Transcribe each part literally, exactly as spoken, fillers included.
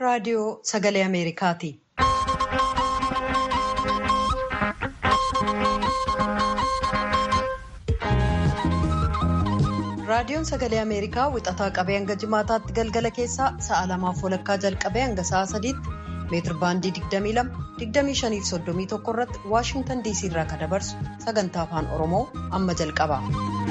raadiyoo Sagalee Ameerikaati. Raadiyoon Sagalee Ameerikaa wixataa qabee hanga jimaataatti galgala keessaa sa'a lamaaf walakkaa jalqabee hanga sa'a sadiitti meetir baandii digdamii lama digdamii shanii fi soddomii tokko irratti Waashingtan D C irraa kan dabarsu sagantaa afaan Oromoo amma jalqaba.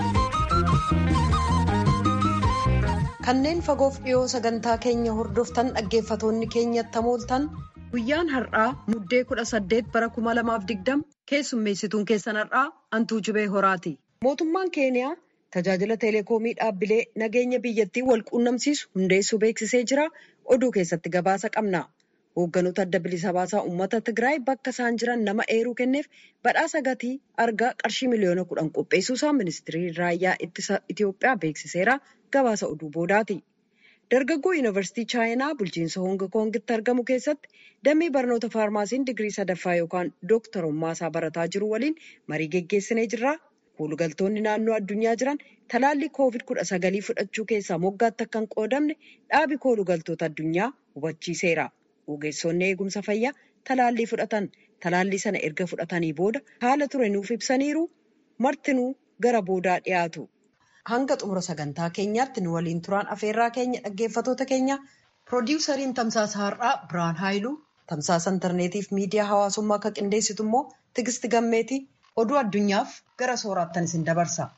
Kanneen fagoof dhiyoo sagantaa keenya hordoftan dhaggeeffatoonni keenyatti mooltan guyyaan har'aa muddee kudha saddeet bara kuma lamaaf digdama keessummeessituun keessan har'aa Antuu Jibee Horaati. Mootummaan Keeniyaa tajaajila teleekoomii dhaabbilee nageenya biyyattii wal quunnamsiisu hundeessuu beeksisee jira. Oduu keessatti gabaasa qabna. Hoogganoota adda bilisa baasaa uummata Tigraay bakka isaan jiran nama eeruu kenneef badhaasa gatii argaa qarshii miliyoona kudhan qopheessuusaa ministirii raayyaa ittisa Itiyoophiyaa beeksiseera. Gabaasa oduu boodaati. Dargaggoo yuunivarsiitii Chaayinaa bulchiinsa Hoong Koongitti argamu keessatti damee barnoota faarmaasiin digirii sadaffaa yookaan dooktarummaa isaa barataa jiru waliin marii geggeessinee jirra. Koolugaltoonni naannoo addunyaa jiran talaallii koovid kudha sagalii fudhachuu keessaa moggaatti akka hin qoodamne dhaabi koolugaltoota addunyaa hubachiiseera. Ogeessonni eegumsa fayyaa talaallii fudhatan talaallii sana erga fudhatanii booda haala ture nuuf ibsaniiru. Martinuu gara boodaa dhiyaatu. Hanga xumura sagantaa keenyaatti nu waliin turaan afeerraa keenya dhaggeeffatoota keenya piroodiwusariin tamsaasa har'aa Biraan Haayiluu, tamsaasa intarneetiif miidiyaa hawaasummaa akka qindeessitu immoo Tigisti Gammeetii. Oduu addunyaaf gara sooraattan isin dabarsa.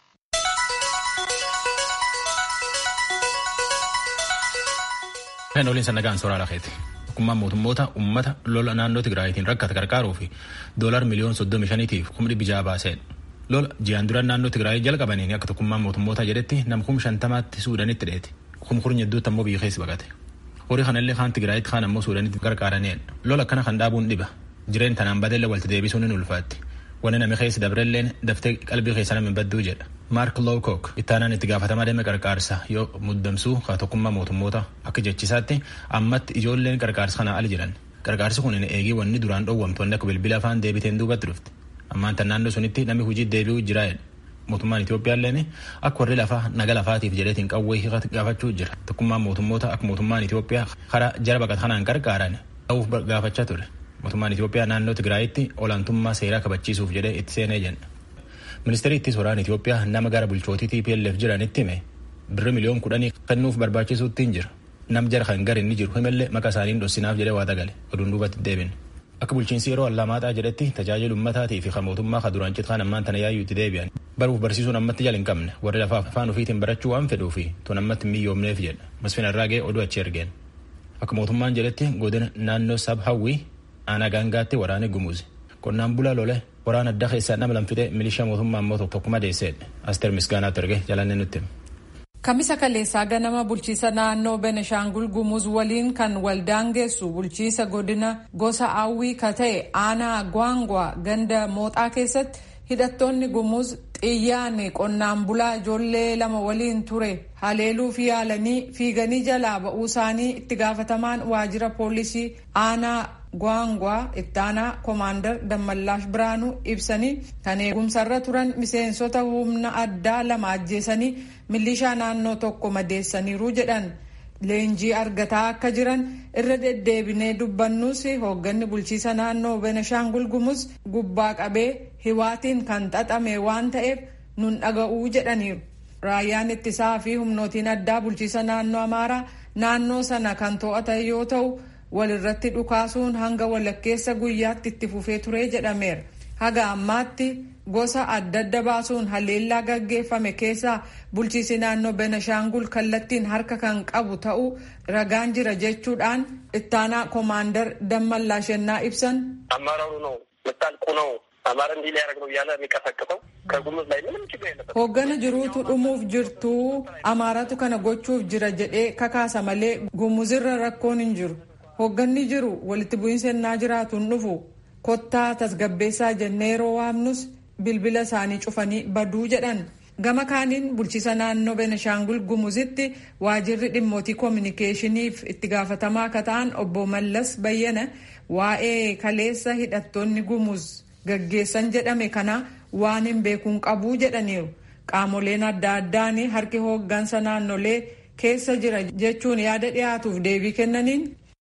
Kan oliin sannagaan sooraa lakeeti. Tokkummaan mootummoota uummata lola naannoo Tigraayitiin rakkate gargaaruu fi doolar miliyoon soddomi shaniitiif kumni bijaa baasedha. Lola ji'aan dura naannoo Tigraayii jalqabaniin akka tokkummaan mootummoota jedhetti nam kum shantamaatti Suudaanitti dheete. Kum kurnya hedduutti ammoo biyya keessa baqate. Horii kanallee kaan Tigraayitti kaan ammoo Suudaanitti gargaaranidha. Lola akkana kan dhaabuun dhiba. Jireen tanaan badeella walitti deebisuun ni ulfaatti. Wanni namni keessa dabrelleen daftee qalbii keessa nama hin badduu jedha. Mark Lowcock ittaanaan itti gaafatamaa deeme qarqaarsa yoo muddamsuu haa tokkummaa mootummoota akka jechisaatti ammatti ijoolleen qarqaarsa kanaa ali jiran. Qarqaarsi kun eegii wanni duraan dhoowwamtoonni akka bilbila afaan deebiteen duubatti dhufte. Ammaan tan naannoo sunitti namni hojii deebi'uu jira. Mootummaan Itoophiyaallee akka warri lafaa naga lafaatiif jedheetiin qawwee hiikatti gaafachuu jira. Tokkummaan mootummoota akka mootummaan Itoophiyaa karaa jara baqata kanaan gargaaran ta'uuf gaafachaa ture. Mootummaan Itoophiyaa naannoo Tigraayitti olaantummaa seeraa kabachiisuuf jedhee itti seenee jenna. Ministeerri itti soraan Itoophiyaa nama gara bulchootii T P L F jiranitti hime birri miliyoon kudhanii kennuuf barbaachisuutti hin jira. Nam jara kan gara inni jiru himallee maqaa isaaniin dhossinaaf jedhee waa dagale. Oduun duubatti deebin. Akka bulchiinsi yeroo allamaaxaa jedhetti tajaajila ummataatii fi kan mootummaa kan duraan citaan ammaan tana yaayyuutti deebi'an. Baruuf barsiisuun ammatti jala hin qabne warri lafaaf afaan ofiitiin barachuu waan fedhuu fi tun ammatti hin miyyoomneef jedha. Masfin Arraagee oduu achi ergeen. Akka mootummaan jedhetti godina naannoo sab hawwii aanaa gaangaatti waraana gumuuzi. Qonnaan bulaa lole waraana adda keessaa nama lamfidee milishaa mootummaa ammoo tokko madeesseedha. Asteer Misgaanaatti erge jalanne nutti. Kamisa kaleessaa ganama bulchiisa naannoo Beneshaangul Gumuz waliin kan waldaangeessu bulchiisa godina gosa Awwii ka ta'e aanaa Gwaangwaa ganda mooxaa keessatti hidhattoonni Gumuz xiyyaan qonnaan bulaa ijoollee lama waliin ture haleeluuf yaalanii fiiganii jalaa ba'uu isaanii itti gaafatamaan waajjira poolisii aanaa Gwaangwaa ittaanaa koomaandar Dammallaash Biraanuu ibsanii kan eegumsarra turan miseensota humna addaa lama ajjeesanii milishaa naannoo tokko madeessaniiru jedhan. Leenjii argataa akka jiran irra deddeebinee dubbannuus hoogganni bulchiisa naannoo Beneshaangul Gumuz gubbaa qabee hiwaatiin kan xaxame waan ta'eef nun dhaga'uu jedhaniiru. Raayyaan ittisaa fi humnootiin addaa bulchiisa naannoo Amaaraa naannoo sana kan to'atan yoo ta'u walirratti dhukaasuun hanga walakkeessa guyyaatti itti fufee ture jedhameera. Haga ammaatti gosa adda adda baasuun haleellaa gaggeeffame keessaa bulchiisi naannoo Beneshaangul kallattiin harka kan qabu ta'uu ragaan jira jechuudhaan ittaanaa koomaandar Dammallaashennaa ibsan. አመራሩ ነው መጣልቁ ነው አማራ እንዲህ ሊያደርግ ነው እያለ የሚቀሰቅሰው ከጉሙዝ ላይ ምንም ችግር የለበትም. Hooggana jiruutu dhumuuf jirtuu amaaratu kana gochuuf jira jedhee kakaasa malee gumuzirra rakkoon hin jiru. Hoogganni jiru walitti bu'iinsa ennaa jiraatuun dhufu kottaa tasgabbeessaa jennee yeroo waamnus bilbila isaanii cufanii baduu jedhan. Gama kaaniin bulchiisa naannoo Beneshaangul Gumuzitti waajirri dhimmootii koominikeeshiniif itti gaafatamaa akka ta'an obbo Mallas Bayyana waa'ee kaleessa hidhattoonni Gumuz gaggeessan jedhame kana waan hin beekuun qabuu jedhaniiru. Qaamoleen adda addaan harki hooggansa naannolee keessa jira jechuun yaada dhiyaatuuf deebii kennaniin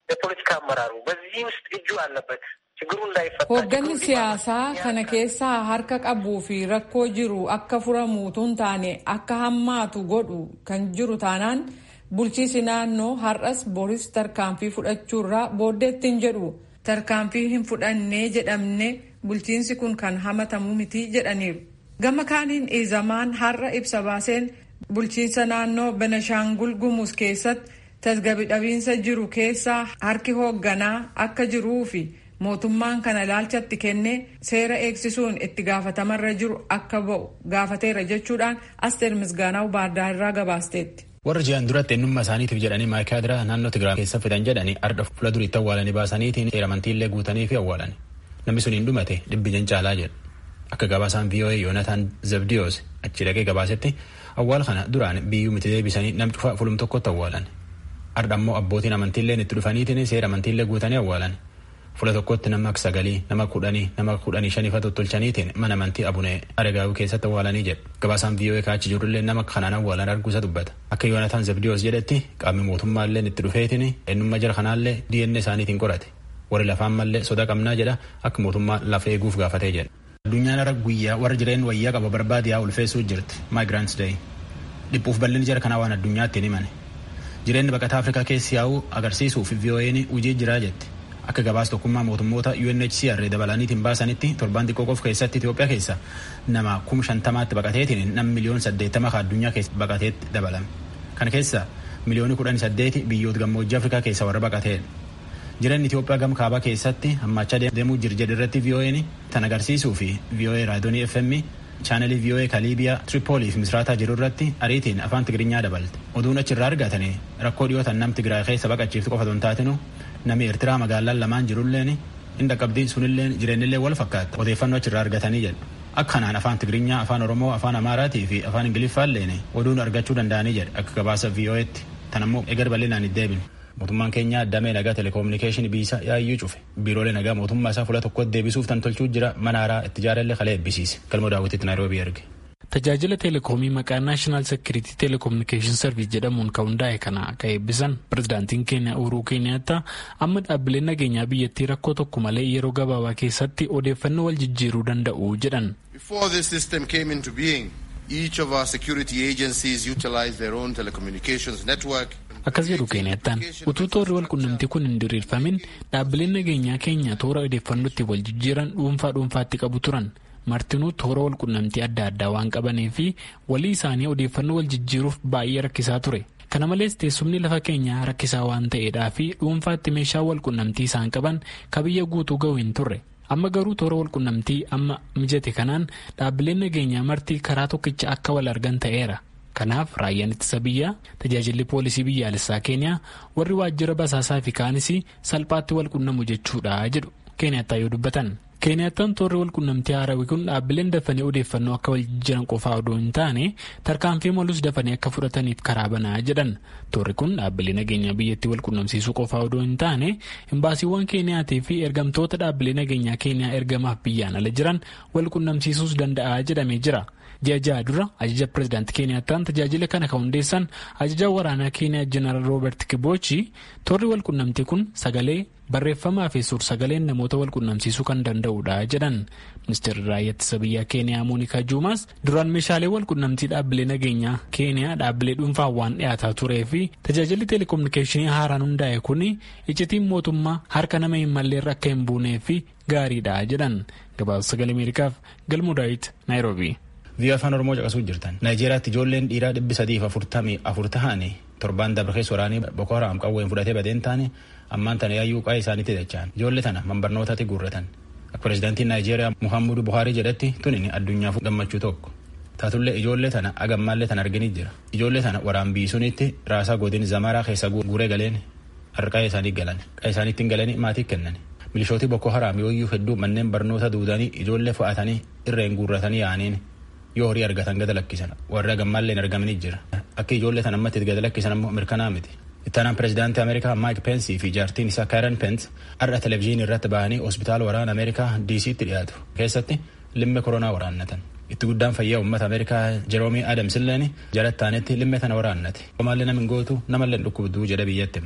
የፖለቲካ አመራሩ በዚህ ውስጥ እጁ አለበት። ችግሩ እንዳይፈታ hoogganni siyaasaa kana keessaa harka qabuu fi rakkoo jiru akka furamu tun taane akka hammaatu godhu kan jiru taanaan bulchiisi naannoo har'as boris tarkaanfii fudhachuurraa booddeetti hin jedhu. Tarkaanfii hin fudhannee jedhamne bulchiinsi kun kan hamatamu miti jedhaniiru. Gama kaaniin izamaan har'a ibsa baaseen bulchiinsa naannoo Benashaangul Gumuz keessatti tasgabbii dhabiinsa jiru keessaa harki hoogganaa akka jiruu fi mootummaan kana ilaalchatti kennee seera eegsisuun itti gaafatamarra jiru akka ba'u gaafateera jechuudhaan Asteer Misgaanaw Baardaar irraa gabaasteetti. Warra ji'an duratti eenyummaa isaaniitiif jedhanii maayikaadiraa naannoo Tigraay keessa fidan jedhanii arda fuula duriitti awwaalanii baasaniitiin seeramantiillee guutanii fi awwaalan. Namni sun hin dhumate dhibbi jan caalaa jedhu. Akka gabaasaan V O A Yoonataan Zabdiyoos achi dhaqee gabaasetti awwaal kana duraan biyyuu miti deebisanii nam cufaa fulum tokkotti awwaalan. Arda ammoo abbootiin amantiilleen itti dhufaniitiin seeramantiillee guutanii awwaalan. Fuula tokkotti nama sagalii, nama kudhanii, nama kudhanii shaniifa tottolchaniitiin mana amantii Abunee Aregaawii keessatti awwaalanii jedhu. Gabaasaan V O A kaachi jirullee nama kanaan awwaalan arguusa dubbata. Akka Yoonataan Zabdiyoos jedhetti qaamni mootummaallee itti dhufeetiin eenyummaa jara kanaallee D N A isaaniitiin qorate. Warri lafaan mallee soda qabnaa jedha akka mootummaa lafa eeguuf gaafatee jedha. Addunyaan ara guyyaa warra jireen wayyaa qaba barbaadiyaa ulfeessuu jirti. Migrants Day. Dhiphuuf bal'inni jara kanaa waan addunyaatti hin himane. Jireenyi baqataa Afrikaa keessi yaa'uu agarsiisuuf V O A'n hojii jiraa jetti. Akka gabaas tokkummaa mootummoota U N H C R dabalaniitiin baasanitti torban xiqqoo qofa keessatti Itoophiyaa keessa nama kuma shantamaatti baqateetiin nam miliyoon saddeettama addunyaa keessa baqateetti dabalame. Kana keessa miliyoonii kudhanii saddeeti biyyoota gammoojjii Afrikaa keessa warra baqateedha. Jireenyi Itoophiyaa gam kaabaa keessatti hammachaa deemuu jirjedha irratti V O A'n tan agarsiisuu fi V O A raadiyoonii F M chaanalii V O A Kaliibiyaa Tripoolii fi Misraataa jiru irratti ariitiin afaan Tigiriinyaa dabalte. Oduun achirraa argatanii rakkoo dhiyootan nam Tigraay keessa baqachiiftu qofa don taatinu namni Eertiraa magaalaan lamaan jirulleen inda qabdii sunilleen jireenyillee wal fakkaata. Odeeffannoo achirraa argatanii jedhu. Akkanaan afaan Tigiriinyaa, afaan Oromoo, afaan Amaaraatii fi afaan Ingiliffaalleen oduun argachuu danda'anii jedhu akka gabaasa V O A'tti. Tan ammoo egar bal'inaan hin deebine. Mootummaan keenya damee nagaa telekominikeeshinii biisa yaayyuu cufe. Biiroolee nagaa mootummaa isaa fuula tokkotti deebisuuf tan tolchuu jira mana haaraa itti ijaarellee kalee eebbisiise. Galmoo daawwititti Naayiroobii erge. Tajaajila teleekoomii maqaa Naashinaal Seekiriitii Teleekoominikeeshin Sarviis jedhamuun kan hundaa'e kana akka eebbisan pirezidaantiin keenya Uhuruu Keeniyaataa amma dhaabbileen nageenyaa biyyattii rakkoo tokko malee yeroo gabaabaa keessatti odeeffannoo wal jijjiiruu danda'u jedhan. Before this system came into being, each of our security agencies utilized their own telecommunications network. Akkas jedhu Keeniyaataan utuu toorri wal qunnamtii kun hin diriirfamin dhaabbileen nageenyaa keenya toora odeeffannootti wal jijjiiran dhuunfaa dhuunfaatti qabu turan. Martinuu toora wal qunnamtii adda addaa waan qabanii fi walii isaanii odeeffannoo wal jijjiiruuf baay'ee rakkisaa ture. Kana malees teessumni lafa keenyaa rakkisaa waan ta'eedhaa fi dhuunfaatti meeshaa wal qunnamtii isaan qaban ka biyya guutuu ga'u hin turre. Amma garuu toora wal qunnamtii amma mijate kanaan dhaabbileen nageenyaa martii karaa tokkicha akka wal argan ta'eera. Kanaaf raayyaan ittisa biyyaa tajaajilli poolisii biyyaalessaa Keeniyaa warri waajjira basaasaa fi kaanis salphaatti wal qunnamu jechuudha jedhu Keeniyaattaa yoo dubbatan. Keeniyaataan toorri wal qunnamtii haarawii kun dhaabbileen dafanii odeeffannoo akka wal jijjiiran qofaa odoo hin taane tarkaanfii malus dafanii akka fudhataniif karaa banaa jedhan. Toorri kun dhaabbilee nageenyaa biyyattii wal qunnamsiisuu qofaa odoo hin taane imbaasiiwwan Keeniyaatii fi ergamtoota dhaabbilee nageenyaa Keeniyaa ergamaaf biyyaan ala jiran wal qunnamsiisuus danda'a jedhamee jira. Ji'a ja'a dura ajaja pirezidaantii Keeniyaataan tajaajila kana kan hundeessan ajaja waraanaa Keeniyaa Jeneraal Roobert Kiboochi toorri wal qunnamtii kun sagalee barreeffamaa fi suur-sagaleen namoota wal qunnamsiisuu kan danda'udha jedhan. Ministeerri raayyaa ittisa biyyaa Keeniyaa Moonikaa Juumaas duraan meeshaalee wal qunnamtii dhaabbilee nageenyaa Keeniyaa dhaabbilee dhuunfaa waan dhiyaataa turee fi tajaajilli teleekominikeeshinii haaraan hundaa'e kun iccitiin mootummaa harka nama hin malleerra akka hin buunee fi gaariidha jedhan. Gabaasa sagalee Ameerikaaf Galmoo Daawit Naayiroobii. Biyya afaan Oromoo caqasuu jirtan. Naayijeeriyaatti ijoolleen dhiiraa dhibbi sadiif afurtamii afur ta'anii torban dabre keessa waraanii Boko Haram qawween fudhatee badeen taane ammaan tana yaayyuu qaa'ee isaaniitti dachaan. Ijoollee tana manbarnootaatti guurratan. Akka pirezidaantiin Naayijeeriyaa Muhammadu Buhaarii jedhetti tunin addunyaaf gammachuu tokko. Taatullee ijoollee tana agammaallee tana arginii jira. Ijoollee tana waraan biisuunitti raasaa godin Zamaraa keessa guuree galeen harqaa isaanii galan. Qaa'ee isaaniitti galanii maatii kennan. Milishooti Boko Haram yooyyuu hedduu manneen barnoota duudanii ijoollee fo'atanii irreen guurratanii yaaniin. Yoo horii argatan gada lakkisan warra gammaallee hin argamanii jira. Akka ijoollee tan ammatti gada lakkisan ammoo mirkanaa miti. Ittaanaan pirezidaantii Ameerikaa Maayik Peensi fi jaartiin isaa Kaaren Peens har'a televezyiinii irratti bahanii hospitaala waraana Ameerikaa D C'tti dhiyaatu keessatti limme koronaa waraannatan. Itti guddaan fayyaa uummata Ameerikaa Jeroomii Adams illeen jalattaanetti limme tana waraannate. Omaallee nama hin gootu namallee dhukkubduu jedha biyyatti.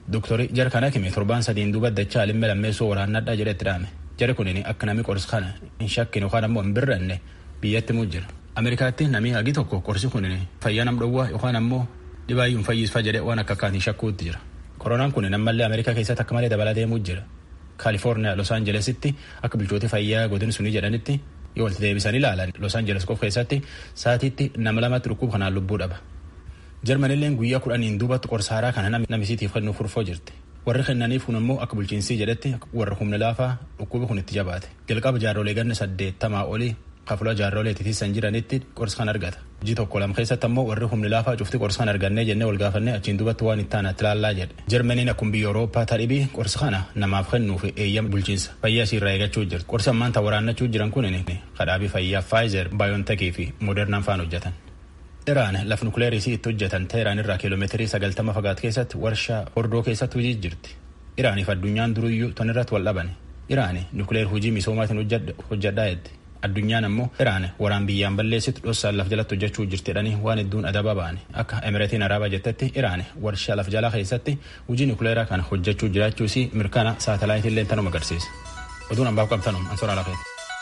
Dooktarii jara kana kime torbaan sadiin duuba dachaa limmee lammeessoo waraannadhaa jedhetti dhaame. Jara kunin akka namni qorsi kana hin shakkin yookaan ammoo hin birranne biyyatti muu jira. Ameerikaatti namni hagi tokko qorsi kunin fayyaa nam dhowwaa yookaan ammoo dhibaayyuun fayyisfaa jedhee waan akka akkaatiin shakkuutti jira. Koronaan kun ammallee Ameerikaa keessatti akka malee dabalaa deemuu jira. Kaalifoorniyaa Los Aanjelesitti akka bulchooti fayyaa godin sunii jedhanitti yoo walitti deebisan ilaalan Los Aanjeles qofa keessatti sa'aatiitti nama lamatti dhukkuba kanaan lubbuu dhaba. Jarmanilleen guyyaa kudhaniin duubatti qorsaaraa kana namisiitiif kennuu furfoo jirti. Warri kennaniif kun immoo akka bulchiinsii jedhetti warra humna laafaa dhukkuba kun itti jabaate. Jalqaba jaarrolee ganna saddeettamaa olii kafula jaarrolee titiisan jiranitti qorsa kan argata. Ji tokko lama keessatti ammoo warri humni laafaa cufti qorsa kan argannee jennee wal gaafannee achiin duubatti waan itti aanatti ilaallaa jedhe. Jarmaniin akkuma biyya Awurooppaa tadhibii qorsa kana namaaf kennuu fi eeyyama bulchiinsa fayyaa isiirraa eeggachuu jirti. Qorsa ammaan ta'aa waraannachuu jiran kun kadhaabii fayyaa Pfizer, BioNTech fi Modernaan faan hojjetan. Iraan lafa nukleerisii itti hojjetan Teheraan irraa kiiloomeetirii sagaltama fagaatu keessatti warshaa hordoo keessatti hojii jirti. Iraaniif addunyaan duruyyuu ton irratti wal dhabane. Iraani nukleer hojii misoomaatiin hojjedhaa jedhe. Addunyaan ammoo Iraan waraan biyyaan balleessitu dhossaan laf jalatti hojjechuu jirti jedhanii waan hedduun adaba ba'ani. Akka Emireetiin Araabaa jettetti Iraan warshaa laf jalaa keessatti hojii nukleeraa kana hojjechuu jiraachuusii mirkana saatalaayitii illee tanuma agarsiisa. Oduun ambaaf qabtanum ansoraa lafeeti.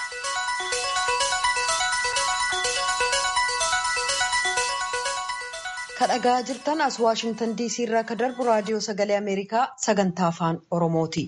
Kadhagaa jirtan as Waashingtan D C irraa ka darbu raadiyoo sagalee Ameerikaa sagantaa afaan Oromooti.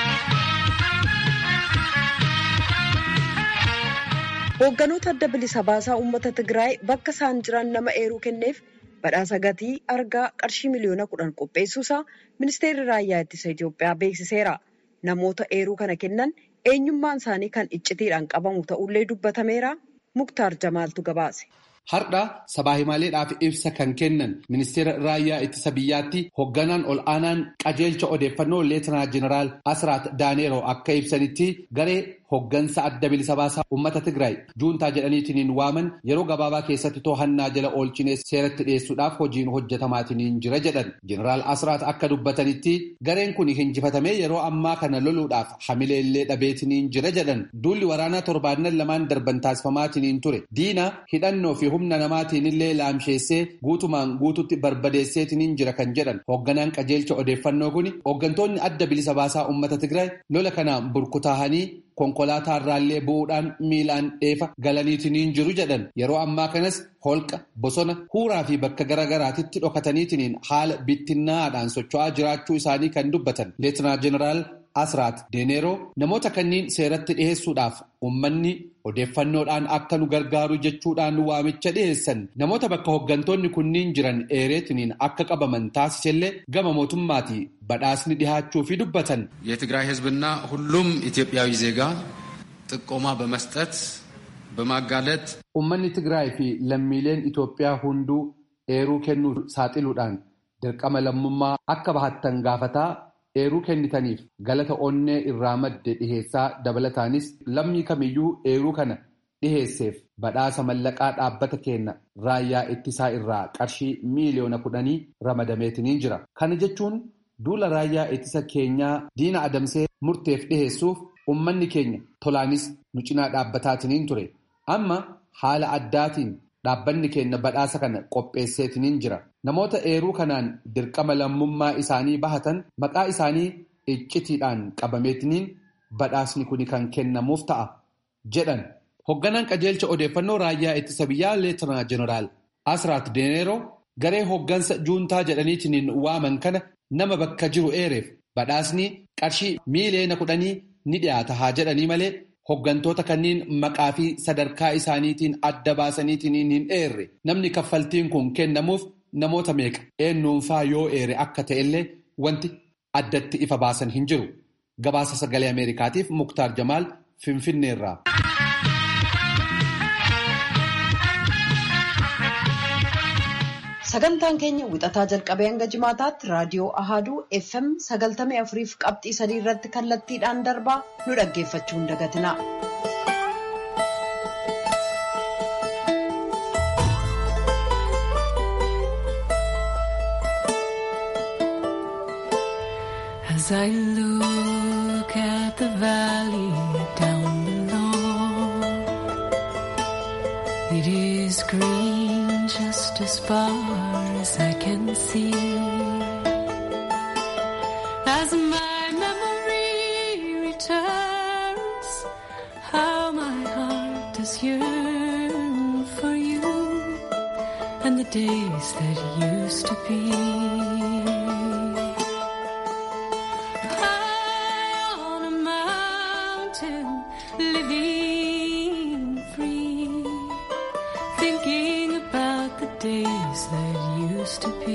Hoogganoota adda bilisa baasaa uummata Tigraay bakka isaan jiran nama eeruu kenneef badhaasa gatii argaa qarshii miliyoona kudhan qopheessuusaa ministeerri raayyaa ittisa Itoophiyaa beeksiseera. Namoota eeruu kana kennan eenyummaan isaanii kan iccitiidhaan qabamu ta'ullee dubbatameera. Muktaar Jamaaltu gabaase. Har'a sabaa himaaleedhaaf ibsa kan kennan ministeera raayyaa ittisa biyyaatti hoogganaan ol aanaan qajeelcha odeeffannoo leetinaa jeneraal Asraat Daaneeroo akka ibsanitti garee hooggansa adda bilisa baasaa uummata Tigraay juuntaa jedhaniitiin waaman yeroo gabaabaa keessatti to'annaa jala oolchinee seeratti dhiyeessuudhaaf hojiin hojjetamaatiin jira jedhan. Jeneraal Asraat akka dubbatanitti gareen kun hinjifatamee yeroo ammaa kana loluudhaaf hamileellee dhabeetiin jira jedhan. Duulli waraanaa torbaannan lamaan darban taasifamaatiin ture diina hidhannoo fi humna namaatiin illee laamsheessee guutumaan guututti barbadeesseetiin jira kan jedhan hoogganaan qajeelcha odeeffannoo kun hooggantoonni adda bilisa baasaa uummata Tigraay lola kanaan burkutaahanii konkolaataa irraallee bu'uudhaan miilaan dheefa galaniitiin jiru jedhan yeroo ammaa kanas holqa bosona huuraa fi bakka garagaraatitti dhokataniitiin haala bittinnaadhaan socho'aa jiraachuu isaanii kan dubbatan leetinaa jeneraal Asraat Daaneeroo namoota kanneen seeratti dhiheessuudhaaf uummanni odeeffannoodhaan akka nu gargaaru jechuudhaan waamicha dhiheessan namoota bakka hooggantoonni kunniin jiran eereetiniin akka qabaman taasisellee gama mootummaatii badhaasni dhihaachuu fi dubbatan. የትግራይ ህዝብና ሁሉም ኢትዮጵያዊ ዜጋ ጥቆማ በመስጠት በማጋለጥ uummanni Tigraay fi lammiileen Itoophiyaa hunduu eeruu kennuu saaxiluudhaan dirqama lammummaa akka bahattan gaafataa eeruu kennitaniif galata onnee irraa madde dhiheessaa dabalataanis lammii kamiyyuu eeruu kana dhiheesseef badhaasa mallaqaa dhaabbata keenya raayyaa ittisaa irraa qarshii miiliyoona kudhanii ramadameetiniin jira. Kana jechuun duula raayyaa ittisa keenyaa diina adamsee murteef dhiheessuuf uummanni keenya tolaanis nu cinaa dhaabbataatiniin ture. Amma haala addaatiin dhaabbanni keenya badhaasa kana qopheesseetiniin jira. Namoota eeruu kanaan dirqama lammummaa isaanii bahatan maqaa isaanii iccitiidhaan qabameetiniin badhaasni kuni kan kennamuuf ta'a jedhan. Hoogganaan qajeelcha odeeffannoo raayyaa ittisa biyyaa leetinaa jeneraal Asraat Daaneeroo garee hooggansa juuntaa jedhaniitiin waaman kana nama bakka jiru eereef badhaasni qarshii miiliyoona kudhanii ni dhiyaata haa jedhanii malee hooggantoota kanneen maqaa fi sadarkaa isaaniitiin adda baasaniitiin hin eerre namni kaffaltiin kun kennamuuf namoota meeqa eenyuunfaa yoo eere akka ta'ellee wanti addatti ifa baasan hin jiru. Gabaasa sagalee Ameerikaatiif Muktaar Jamaal Finfinneerraa. Sagantaan keenya wixataa jalqabee hanga jimaataatti raadiyoo Ahaduu F M sagaltamii afuriif qabxii sadii irratti kallattiidhaan darbaa nu dhaggeeffachuu hin dagatinaa. As I look at the valley down below, it is green just as far as I can see. As my memory returns, how my heart does yearn for you and the days that used to be. High on a mountain, living free, thinking about the days that used to be.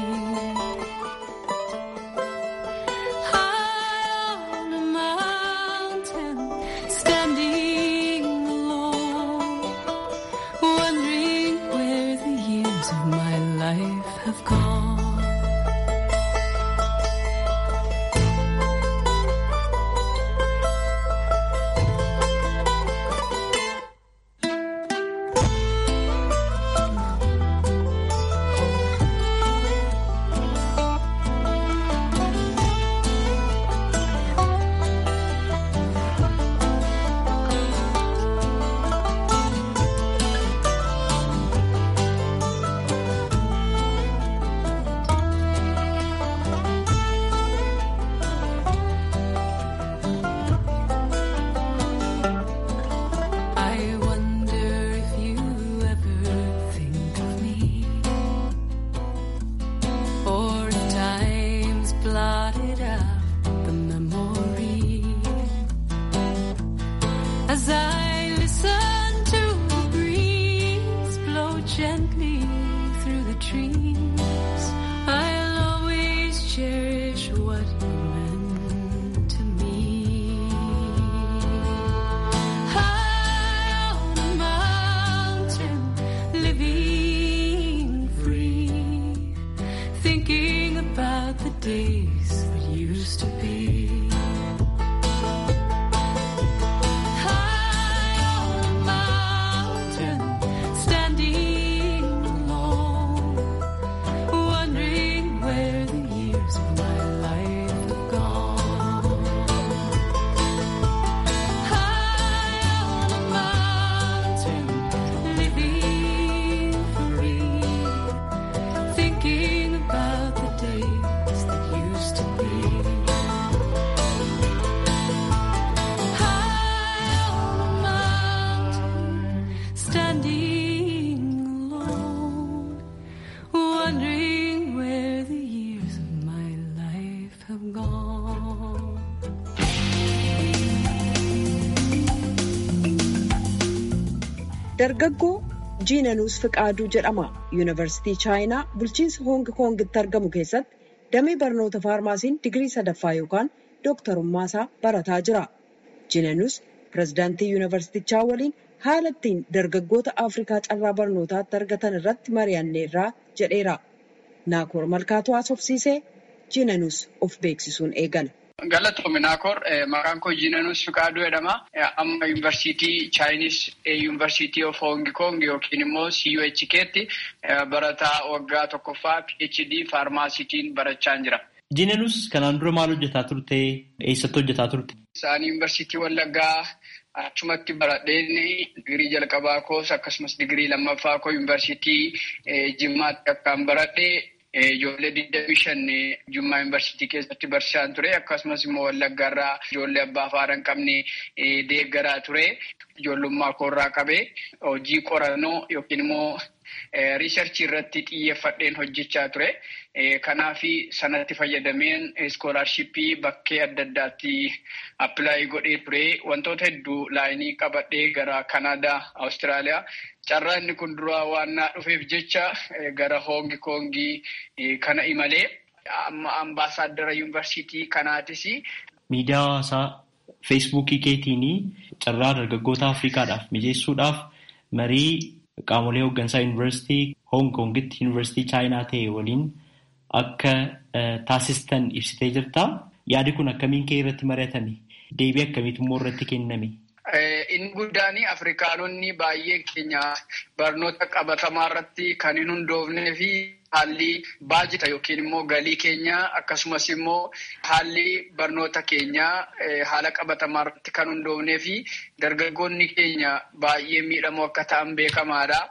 Dargaggoo Jiinanuus Fiqaaduu jedhama. Yuunivarsiitii Chaayinaa bulchiinsa Hoong Koongitti argamu keessatti damee barnoota faarmaasiin digirii sadaffaa yookaan dooktarummaa isaa barataa jira. Jiinanuus pirezidaantii yuunivarsiitichaa waliin haala ittiin dargaggoota Afrikaa carraa barnootaatti argatan irratti mari'anneerra jedheera. Naakoor Malkaatoo haasofsiisee Jiinanuus of beeksisuun eegala. Galatoomii Naakoor, maqaan koo Jiinanuus Fiqaaduu jedhama. Amma yuunivarsiitii Chaayinis yuunivarsiitii of Hoong Koong yookiin immoo C U H K'tti barataa waggaa tokkoffaa P H D faarmaasiitiin barachaa jira. Jiinanuus kanaan dura maal hojjetaa turte? Eessatti hojjetaa turte? Isaan yuunivarsiitii Wallaggaa achumatti baradheen digirii jalqabaa koos akkasumas digirii lammaffaa koo yuunivarsiitii Jimmaatti akkaan baradhee ijoollee digdamii shan Jimmaa yuunivarsiitii keessatti barsiisaan ture. Akkasumas immoo Wallaggaarraa ijoollee abbaa afaara hin qabne deeggaraa ture. Ijoollummaa koorraa qabee hojii qorannoo yookiin immoo riisarchii irratti xiyyeeffadheen hojjechaa ture. Kanaaf sanatti fayyadameen iskoolaarshippii bakkee adda addaatti appilaayi godhee ture. Wantoota hedduu laayinii qabadhee gara Kanaadaa, Awustiraaliyaa. Carraa inni kun duraa waan naa dhufeef jecha gara Hoong Koongii kana imalee amma ambaasaaddara yuunivarsiitii kanaatis. Miidiyaa hawaasaa feesbuukii keetiin carraa dargaggoota Afrikaadhaaf mijeessuudhaaf marii qaamolee hooggansaa yuunivarsiitii Hoong Koongitti yuunivarsiitii Chaayinaa ta'e waliin akka taasistan ibsitee jirta. Yaadi kun akkamiin kee irratti mari'atame? Deebii akkamiitu immoo irratti kenname? Inni guddaan Afrikaanonni baay'een keenya barnoota qabatamaa irratti kan hin hundoofnee fi haalli baajita yookiin immoo galii keenya akkasumas immoo haalli barnoota keenyaa haala qabatamaa irratti kan hundoofnee fi dargaggoonni keenya baay'ee miidhamoo akka ta'an beekamaadha.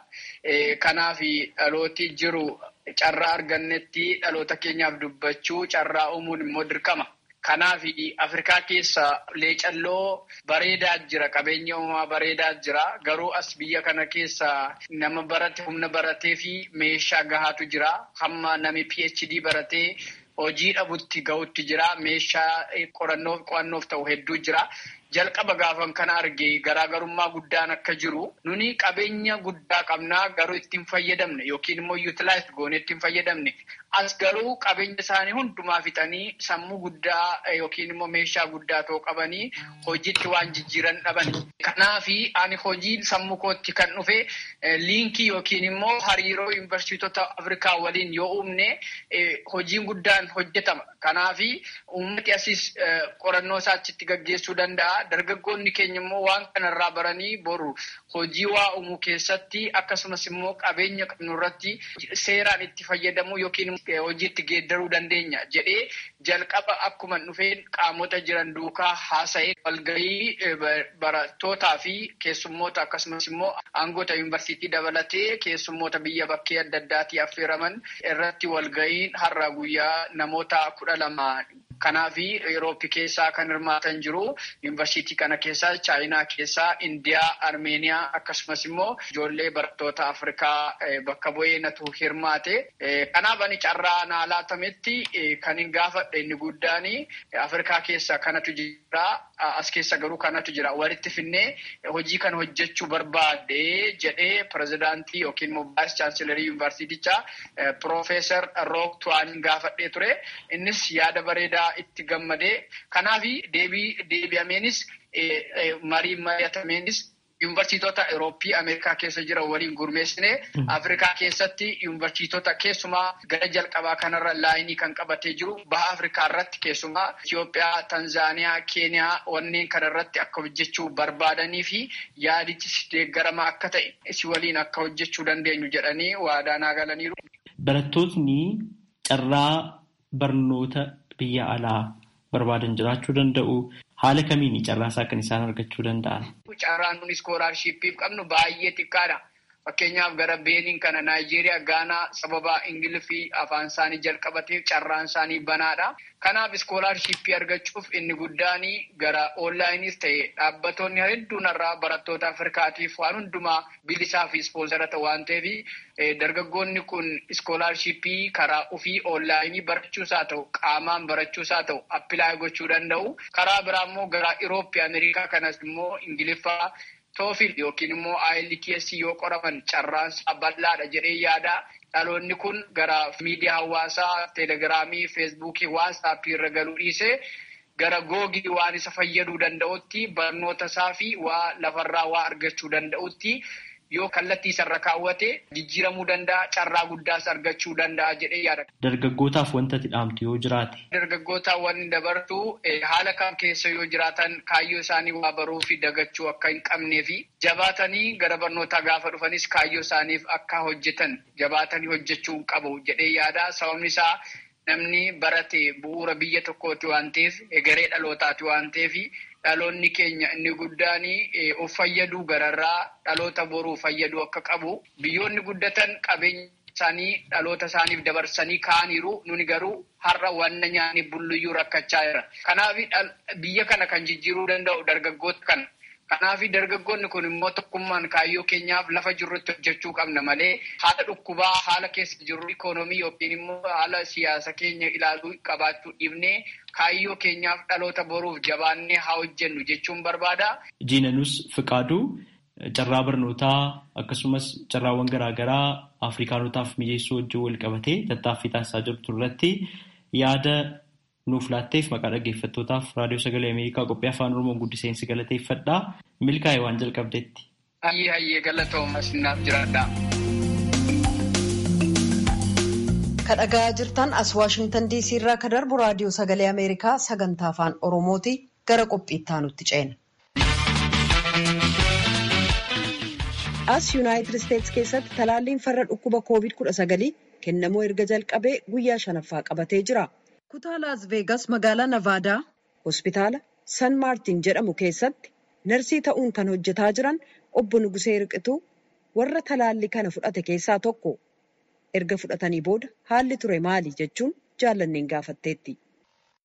Kanaaf dhalooti jiru carraa argannetti dhaloota keenyaaf dubbachuu carraa uumuun immoo dirqama. Kanaaf Afrikaa keessa leecalloo bareedaa jira, qabeenya uumamaa bareedaa jira. Garuu as biyya kana keessa nama barate humna baratee fi meeshaa gahaatu jira. Hamma nami P H D baratee hojii dhabutti gahutti jira. Meeshaa qorannoof qo'annoof ta'u hedduu jira. Jalqaba gaafan kana argee garaagarummaa guddaan akka jiru nuni qabeenya guddaa qabnaa garuu ittiin fayyadamne yookiin immoo utilize goone ittiin fayyadamne as garuu qabeenya isaanii hundumaa fixanii sammuu guddaa yookiin immoo meeshaa guddaa ta'uu qabanii hojiitti waan jijjiiran dhaban. Kanaafi ani hojii sammuu kootti kan dhufe liinkii yookiin immoo hariiroo yuunivarsiitota Afrikaa waliin yoo uumne hojiin guddaan hojjetama. Kanaafi uummati asis qorannoo isaa achitti gaggeessuu danda'a. Dargaggoonni keenya immoo waan kanarraa baranii boru hojii waa uumuu keessatti akkasumas immoo qabeenya qabnu irratti seeraan itti fayyadamuu yookiin hojiitti geeddaruu dandeenya jedhee jalqaba akkuma dhufeen qaamota jiran duukaa haasa'ee walgahii barattootaa fi keessummoota akkasumas immoo aangoota yuunivarsiitii dabalatee keessummoota biyya bakkee adda addaatii affeeraman irratti walgahiin har'a guyyaa namoota kudha lama. Kanaafi Eurooppii keessaa kan hirmaatan jiru yuunivarsiitii kana keessaa Chaayinaa keessaa Indiyaa, Armeeniyaa akkasumas immoo ijoollee barattoota Afrikaa bakka bu'ee natu hirmaate. Kanaaf ani carraa naa laatametti kan hin gaafadhe inni guddaan Afrikaa keessaa kanatu jira. As keessa garuu kanatu jira. Walitti finnee hojii kan hojjechuu barbaade jedhee pirezidaantii yookiin immoo vaayis chaansilarii yuunivarsiitichaa Piroofeesar Rook Tuwaan gaafadhee ture. Innis yaada bareedaa itti gammadee kanaafi deebii deebi'ameenis marii mari'atameenis yuunivarsiitota Eurooppii Ameerikaa keessa jiran waliin gurmeessine Afrikaa keessatti yuunivarsiitota keessumaa gara jalqabaa kanarra laayinii kan qabatee jiru baha Afrikaa irratti keessumaa Itoophiyaa, Tanzaaniyaa, Keeniyaa wanneen kanarratti akka hojjechuu barbaadanii fi yaadichis deeggaramaa akka ta'e si waliin akka hojjechuu dandeenyu jedhanii waadaa naa galaniiru. Barattootni carraa barnoota biyya alaa barbaadan jiraachuu danda'u. Haala kamiin carraasaa kan isaan argachuu danda'an? Carraan nuti iskoolaarshippiif qabnu baay'ee xiqqaadha. Fakkeenyaaf gara Beeniin kana Naayijeeriyaa, Gaanaa sababa Ingiliffii afaan isaanii jalqabateef carraan isaanii banaadha. Kanaaf iskoolaarshippii argachuuf inni guddaan gara oonlaayinis ta'e dhaabbattoonni hedduun irraa barattoota Afrikaatiif waan hundumaa bilisaa fi ispoonsara ta'u waan ta'eef dargaggoonni kun iskoolaarshippii karaa ofii oonlaayinii barachuus haa ta'u qaamaan barachuus haa ta'u appilaay gochuu danda'u. Karaa biraa immoo gara Irooppii Ameerikaa kanas immoo Ingiliffaa Toofil yookiin immoo I E L T S yoo qoraman carraan isaa bal'aadha jedhee yaada. Dhaloonni kun gara miidiyaa hawaasaa, teelegiraamii, feesbuukii, waatsaappii irra galuu dhiisee gara googii waan isa fayyaduu danda'utti barnoota isaa fi waa lafarraa waa argachuu danda'utti yoo kallattii isarra kaawwate jijjiiramuu danda'a, carraa guddaas argachuu danda'a jedhee yaada. Dargaggootaaf wanta ati dhaamtu yoo jiraate? Dargaggootaaf wanni dabartu haala kam keessa yoo jiraatan kaayyoo isaanii waa baruu fi dagachuu akka hin qabnee fi jabaatanii gara barnootaa gaafa dhufanis kaayyoo isaaniif akka hojjetan jabaatanii hojjechuu qabu jedhee yaada. Sababni isaa namni barate bu'uura biyya tokkooti waan ta'eef egeree dhalootaati waan ta'eef dhaloonni keenya inni guddaan of fayyaduu gararraa dhaloota boruu fayyaduu akka qabu biyyoonni guddatan qabeenya isaanii dhaloota isaaniif dabarsanii kaaniiru nuni garuu har'a wanna nyaanni bulluyyuu rakkachaa jira. Kanaaf biyya kana kan jijjiiruu danda'u dargaggoota kana. Kanaaf dargaggoonni kun immoo tokkummaan kaayyoo keenyaaf lafa jirrutti hojjechuu qabna malee haala dhukkubaa haala keessa jirru ikoonoomii yookiin immoo haala siyaasa keenya ilaaluu qabaachuu dhiibnee kaayyoo keenyaaf dhaloota boruuf jabaannee haa hojjennu jechuun barbaada. Jiinanus Fiqaaduu carraa barnootaa akkasumas carraawwan garaagaraa Afrikaanotaaf mijeessuu wajjin wal qabatee tattaaffii taasisaa jirtu irratti yaada nuuf laatteef maqaa dhaggeeffattootaaf raadiyoo sagalee Ameerikaa qophii afaan Oromoon guddiseensi galateeffadhaa. Milkaa'e waan jalqabdeetti. Hayyee hayyee galatooma sinaaf jiraadhaa. Kadhagaa jirtan as Waashingtan D C irraa ka darbu raadiyoo sagalee Ameerikaa sagantaa afaan Oromooti gara qophii itti aanutti ceena. As Yuunaayitid Isteetsi keessatti talaalliin farra dhukkuba koovid kudha sagalii kennamuu erga jalqabee guyyaa shanaffaa qabatee jira. Kutaa Laas Veegas magaalaa Navaadaa hospitaala San Maartin jedhamu keessatti narsii ta'uun kan hojjetaa jiran obbo Nugusee Riqituu warra talaallii kana fudhate keessaa tokko. Erga fudhatanii booda haalli ture maali jechuun jaallanneen gaafatteetti.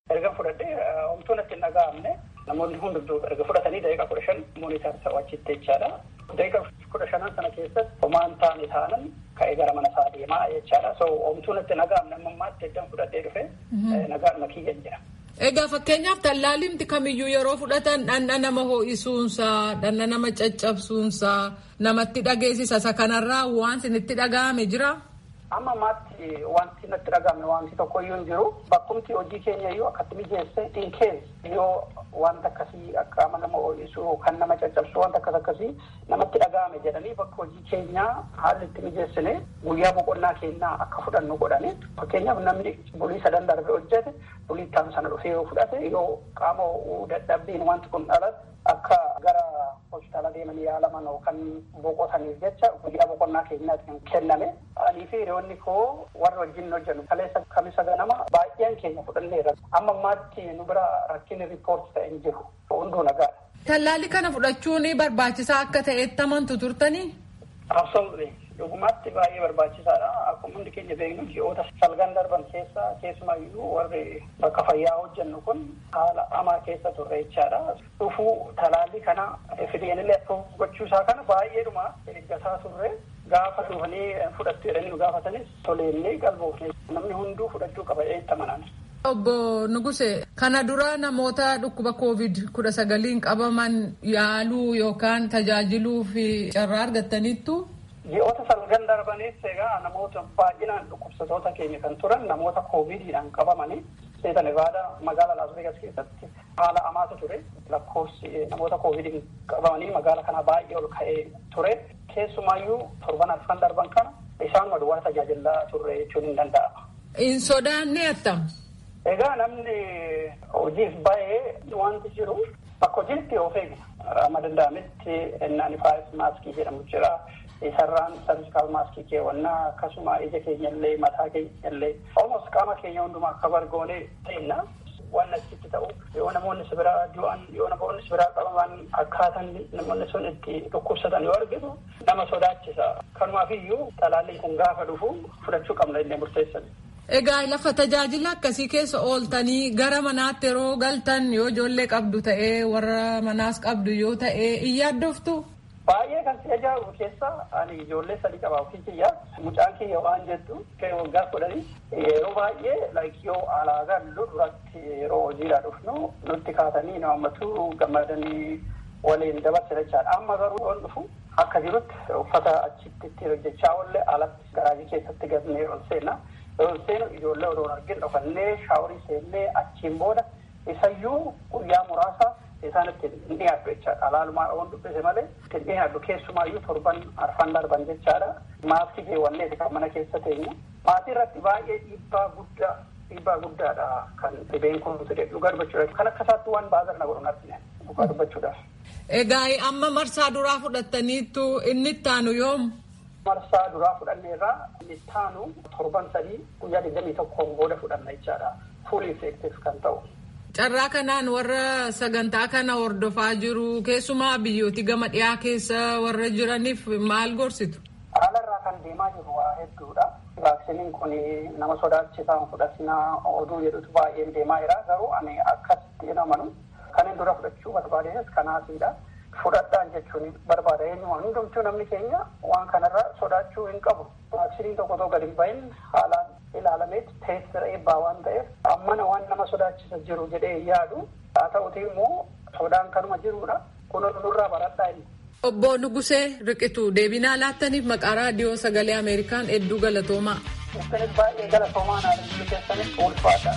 Erga fudhadhee homtuun itti dhaga'amne namoonni hunduu erga fudhatanii daqiiqaa kudha shan moonitar ta'u achitti jechaadha. Daqiiqaa kudha shanan sana keessatti homaan taane taanan ka'ee gara mana isaa deemaa jechaadha. So homtuun itti dhaga'amne ammammaatti eddan fudhadhee dhufe nagaan makiyya jira. Egaa fakkeenyaaf tallaalimti kamiyyuu yeroo fudhatan dhandha nama ho'isuunsaa, dhandha nama caccabsuunsaa, namatti dhageessisa. Isa kanarraa waan isinitti dhaga'ame jira? Amma ammaatti wanti natti dhaga'ame wanti tokko iyyuu hin jiru. Bakkumti hojii keenya iyyuu akkatti mijeesse in case yoo wanta akkasii akka nama ho'isuu kan nama caccabsu wanta akkas akkasii namatti dhaga'ame jedhanii bakka hojii keenyaa haalli itti mijeessine guyyaa boqonnaa keenyaa akka fudhannu godhani. Fakkeenyaaf namni bulii sadan darbe hojjete bulii itti sana dhufee yoo fudhate yoo qaama ho'uu dadhabbiin wanti kun dhalate akka gara hospitaala deemanii yaalaman kan boqotaniif jecha guyyaa boqonnaa keenyaatti kan kenname.Anii fi hiriyoonni koo warra wajjin hojjennu kaleessa kamisa ganama baay'een keenya fudhanneerra. Amma ammaatti nu bira rakkinni riippoorti ta'e hin jiru. Hunduu nagaadha. Tallaalli kana fudhachuun barbaachisaa akka ta'etti amantu turtanii? Absolutely. Dhugumaatti baay'ee barbaachisaadha. Akkuma hundi keenya beeknu ji'oota salgan darban keessa keessumayyuu warri bakka fayyaa hojjennu kun haala hamaa keessa turre jechaadha. Dhufuu talaallii kana F D A illee gochuusaa kana baay'eedhuma eeggataa turre. Gaafa dhufanii fudhattu jedhanii nu gaafatanis toleennee qalboofne namni hunduu fudhachuu qaba eettamanaan. Obbo Nuguse, kana dura namoota dhukkuba koovid kudha sagaliin qabaman yaaluu yookaan tajaajiluu fi carraa argattaniittu? Ji'oota salgan darbaniis egaa namoota baay'inaan dhukkubsatoota keenya kan turan namoota koovidiidhaan qabamanii seeta Nevaada magaalaa Las Vegas keessatti haala hamaatu ture. Lakkoofsi namoota koovidiin qabamanii magaala kana baay'ee ol ka'ee ture. Keessumaayyuu torban arfan darban kana isaan waduwaa tajaajilaa turre jechuun hin danda'ama. In sodaanne attam? Egaa namni hojiif baay'ee wanti jiru bakka hojiitti of eegna. Amma danda'ametti ennaan faayis maaskii jedhamu jira. Isarraan sarjikaal maaskii keewwannaa akkasuma ija keenya illee mataa keenya illee almost qaama keenya hundumaa akka bargoonee ta'inna. Waan achitti ta'u yoo namoonni si biraa du'an yoo namoonni si biraa qabaman akkaataan namoonni sun itti dhukkubsatan yoo argitu nama sodaachisa. Kanumaafiyyuu talaalliin kun gaafa dhufu fudhachuu qabna illee murteessan. Egaa lafa tajaajila akkasii keessa ooltanii gara manaatti yeroo galtan yoo ijoollee qabdu ta'ee warra manaas qabdu yoo ta'ee in yaaddoftu? Baay'ee kan si ajaa'ibu keessa ani ijoollee sadii qabaa ofii kiyya mucaan kiyya waan jettu kee waggaa kudhanii yeroo baay'ee like yoo alaa gallu duratti yeroo hojiidhaa dhufnu nutti kaatanii nama ammatu gammadanii waliin dabarsina jechaadha. Amma garuu waan dhufu akka jirutti uffata achitti itti hojjechaa oolle alatti garaajii keessatti gadnee ol seenna. Ol seenu ijoollee odoon argin dhufannee shaaworii seennee achiin booda isayyuu guyyaa muraasa isaan itti hin dhiyaadhu jechaadha. Alaalumaa waan dubbise malee itti hin dhiyaadhu keessumaayyuu torban arfan darban jechaadha. Maaskii keewwanneeti kan mana keessa teenye. Maatii irratti baay'ee dhiibbaa guddaa dhiibbaa guddaadha kan dhibeen kun dhugaa dubbachuudhaaf. Kan akka isaatti waan baazar na godhuun argine dhugaa dubbachuudhaaf. Egaa amma marsaa duraa fudhattaniittu inni itti aanu yoom? Marsaa duraa fudhanneerraa inni itti aanu torban sadii guyyaa digdamii tokkoon booda fudhanna jechaadha. Fuul effective kan ta'u. Carraa kanaan warra sagantaa kana hordofaa jiru keessumaa biyyooti gama dhiyaa keessa warra jiraniif maal gorsitu? Haalarraa kan deemaa jiru waa hedduudha. Vaaksiniin kun nama sodaachisaan fudhatinaa oduu jedhutu baay'een deemaa jira. Garuu ani akkasitti hin amanu. Kan hin dura fudhachuu barbaadees kanaasidha. Fudhadhaan jechuun barbaada eenyumaa hundumtuu namni keenya waan kanarra sodaachuu hin qabu. Vaaksiniin tokko tokko gadi hin bahin haalaan ilaalameet teessira eebbaa waan ta'eef ammana waan nama sodaachisa jiru jedhee yaadu haa ta'uti immoo sodaan kanuma jirudha. Kun nurraa baradhaa inni. Obbo Nugusee Riqituu deebinaa laattaniif maqaa raadiyoo sagalee Ameerikaan hedduu galatoomaa. Isinis baay'ee galatoomaa naannoo keessanis ulfaadha.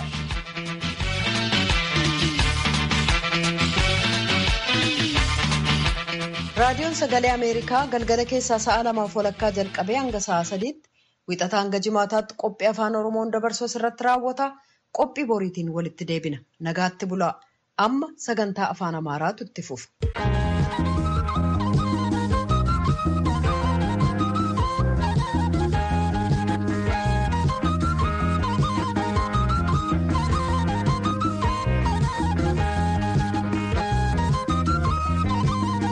Raadiyoon sagalee Ameerikaa galgala keessaa sa'a lamaaf walakkaa jalqabee hanga sa'a sadiitti wixataa hanga jimaataatti qophii afaan Oromoon dabarsu irratti raawwata. Qophii boriitiin walitti deebina. Nagaatti bulaa. Amma sagantaa afaan Amaaraatu itti fufa.